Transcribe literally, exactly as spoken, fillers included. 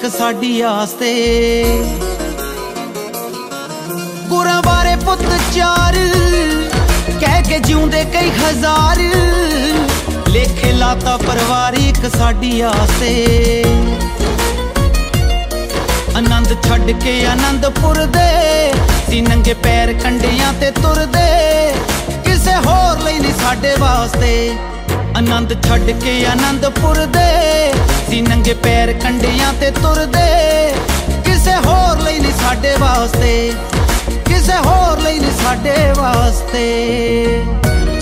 ਇੱਕ ਸਾਡੀ ਆਸ ਤੇ। ਗੁਰਾਂ ਬਾਰੇ ਪੁੱਤ ਚਾਰ ਕਹਿ ਕੇ ਜਿਉਂਦੇ ਕਈ ਹਜ਼ਾਰ, ਲੇਖੇ ਲਾਤਾ ਪਰਿਵਾਰ ਇੱਕ ਸਾਡੀ ਆਸ ਤੇ। ਆਨੰਦ ਛੱਡ ਕੇ ਆਨੰਦਪੁਰ ਦੇ ਸੀ ਨੰਗੇ ਪੈਰ ਕੰਢਿਆਂ ਤੇ ਤੁਰਦੇ, ਕਿਸੇ ਹੋਰ ਲਈ ਨਹੀਂ ਸਾਡੇ ਵਾਸਤੇ। ਆਨੰਦ ਛੱਡ ਕੇ ਆਨੰਦਪੁਰ ਦੇ ਸੀ ਨੰਗੇ ਪੈਰ ਕੰਢਿਆਂ ਤੇ ਤੁਰਦੇ, ਕਿਸੇ ਹੋਰ ਲਈ ਨਹੀਂ ਸਾਡੇ ਵਾਸਤੇ, ਕਿਸੇ ਹੋਰ ਲਈ ਨਹੀਂ ਸਾਡੇ ਵਾਸਤੇ।